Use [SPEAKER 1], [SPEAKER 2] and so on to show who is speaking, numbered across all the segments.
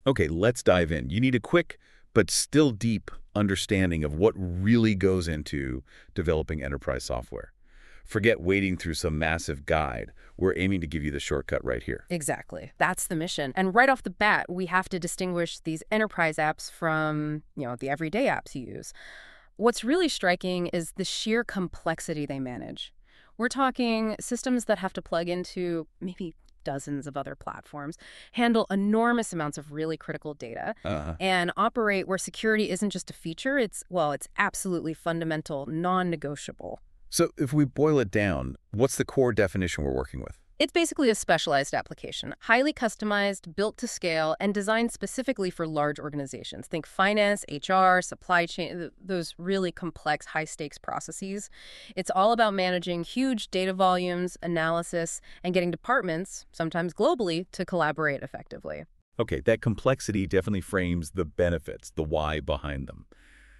[SPEAKER 1] Okay, let's dive in. You need a quick but still deep understanding of what really goes into developing enterprise software. Forget wading through some massive guide. We're aiming to give you the shortcut right here.
[SPEAKER 2] Exactly. That's the mission. And right off the bat, we have to distinguish these enterprise apps from, the everyday apps you use. What's really striking is the sheer complexity they manage. We're talking systems that have to plug into maybe dozens of other platforms, handle enormous amounts of really critical data,
[SPEAKER 1] Uh-huh.
[SPEAKER 2] and operate where security isn't just a feature, it's absolutely fundamental, non-negotiable.
[SPEAKER 1] So if we boil it down, what's the core definition we're working with?
[SPEAKER 2] It's basically a specialized application, highly customized, built to scale, and designed specifically for large organizations. Think finance, HR, supply chain, those really complex, high-stakes processes. It's all about managing huge data volumes, analysis, and getting departments, sometimes globally, to collaborate effectively.
[SPEAKER 1] Okay, that complexity definitely frames the benefits, the why behind them.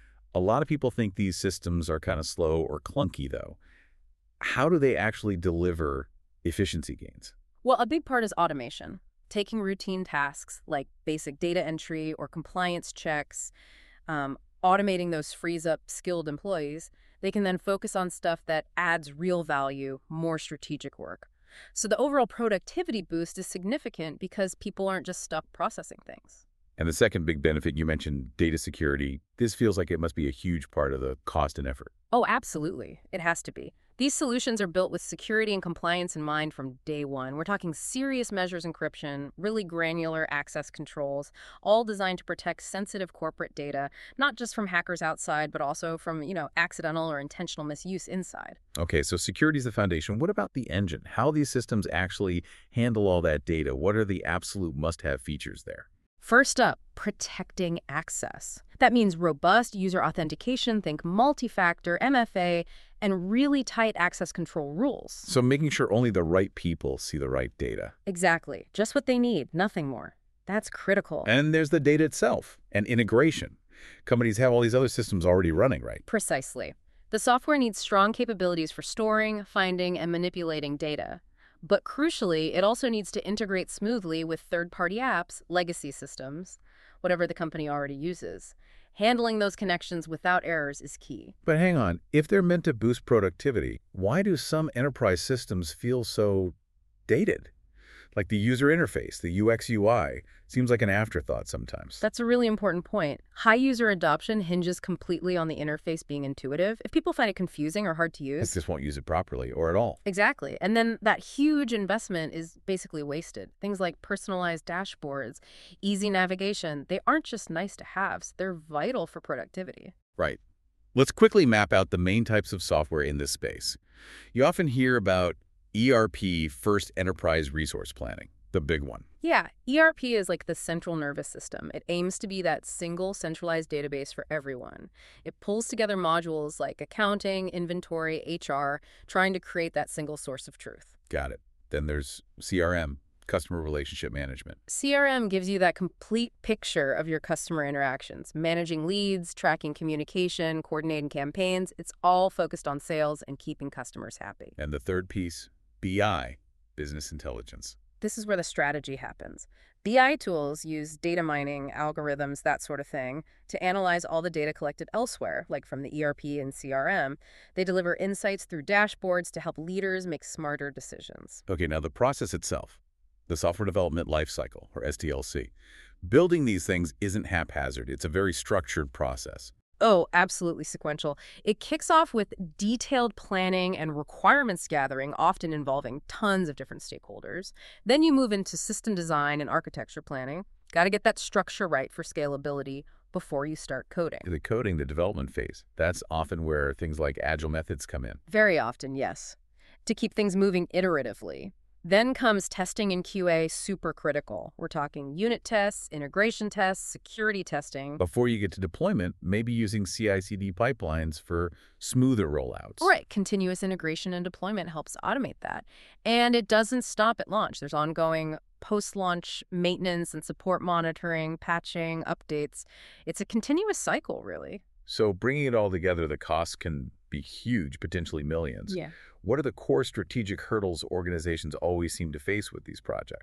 [SPEAKER 1] A lot of people think these systems are kind of slow or clunky, though. How do they actually deliver efficiency gains?
[SPEAKER 2] Well, a big part is automation. Taking routine tasks like basic data entry or compliance checks, automating those frees up skilled employees. They can then focus on stuff that adds real value, more strategic work. So the overall productivity boost is significant because people aren't just stuck processing things.
[SPEAKER 1] And the second big benefit you mentioned, data security. This feels like it must be a huge part of the cost and effort.
[SPEAKER 2] Oh, absolutely. It has to be. These solutions are built with security and compliance in mind from day one. We're talking serious measures encryption, really granular access controls, all designed to protect sensitive corporate data, not just from hackers outside, but also from, accidental or intentional misuse inside.
[SPEAKER 1] Okay, so security is the foundation. What about the engine? How these systems actually handle all that data? What are the absolute must-have features there?
[SPEAKER 2] First up, protecting access. That means robust user authentication, think multi-factor, MFA, and really tight access control rules.
[SPEAKER 1] So making sure only the right people see the right data.
[SPEAKER 2] Exactly. Just what they need, nothing more. That's critical.
[SPEAKER 1] And there's the data itself and integration. Companies have all these other systems already running, right?
[SPEAKER 2] Precisely. The software needs strong capabilities for storing, finding, and manipulating data. But crucially, it also needs to integrate smoothly with third-party apps, legacy systems, whatever the company already uses. Handling those connections without errors is key.
[SPEAKER 1] But hang on, if they're meant to boost productivity, why do some enterprise systems feel so dated? Like the user interface, the UX UI, seems like an afterthought sometimes.
[SPEAKER 2] That's a really important point. High user adoption hinges completely on the interface being intuitive. If people find it confusing or hard to
[SPEAKER 1] I
[SPEAKER 2] use,
[SPEAKER 1] just won't use it properly or at all.
[SPEAKER 2] exactly. And then that huge investment is basically wasted. Things like personalized dashboards, easy navigation, they aren't just nice to haves, they're vital for productivity.
[SPEAKER 1] Right. Let's quickly map out the main types of software in this space. You often hear about ERP, First Enterprise Resource Planning, the big one.
[SPEAKER 2] Yeah, ERP is like the central nervous system. It aims to be that single centralized database for everyone. It pulls together modules like accounting, inventory, HR, trying to create that single source of truth.
[SPEAKER 1] Got it. Then there's CRM, Customer Relationship Management.
[SPEAKER 2] CRM gives you that complete picture of your customer interactions, managing leads, tracking communication, coordinating campaigns. It's all focused on sales and keeping customers happy.
[SPEAKER 1] And the third piece, BI, Business Intelligence.
[SPEAKER 2] This is where the strategy happens. BI tools use data mining, algorithms, that sort of thing, to analyze all the data collected elsewhere, like from the ERP and CRM. They deliver insights through dashboards to help leaders make smarter decisions.
[SPEAKER 1] Okay, now the process itself, the Software Development Lifecycle, or SDLC. Building these things isn't haphazard. It's a very structured process.
[SPEAKER 2] Oh, absolutely sequential. It kicks off with detailed planning and requirements gathering, often involving tons of different stakeholders. Then you move into system design and architecture planning. Got to get that structure right for scalability before you start coding.
[SPEAKER 1] The coding, the development phase, that's often where things like agile methods come in.
[SPEAKER 2] Very often, yes. To keep things moving iteratively. Then comes testing and QA, super critical. We're talking unit tests, integration tests, security testing.
[SPEAKER 1] Before you get to deployment, maybe using CI/CD pipelines for smoother rollouts.
[SPEAKER 2] Right, continuous integration and deployment helps automate that. And it doesn't stop at launch. There's ongoing post-launch maintenance and support monitoring, patching, updates. It's a continuous cycle, really.
[SPEAKER 1] So bringing it all together, the costs can be huge, potentially millions.
[SPEAKER 2] Yeah.
[SPEAKER 1] What are the core strategic hurdles organizations always seem to face with these projects?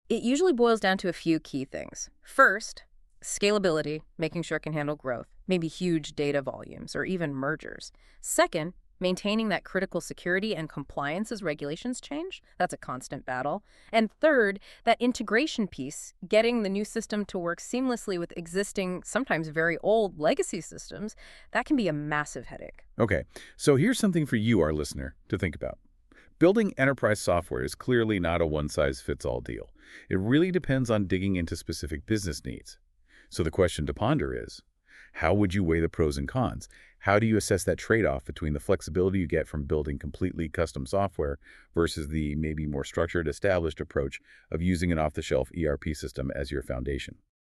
[SPEAKER 2] It usually boils down to a few key things. First, scalability, making sure it can handle growth, maybe huge data volumes or even mergers. Second, maintaining that critical security and compliance as regulations change. That's a constant battle. And third, that integration piece, getting the new system to work seamlessly with existing, sometimes very old legacy systems, that can be a massive headache.
[SPEAKER 1] Okay, so here's something for you, our listener, to think about. Building enterprise software is clearly not a one-size-fits-all deal. It really depends on digging into specific business needs. So the question to ponder is, how would you weigh the pros and cons? How do you assess that trade-off between the flexibility you get from building completely custom software versus the maybe more structured, established approach of using an off-the-shelf ERP system as your foundation?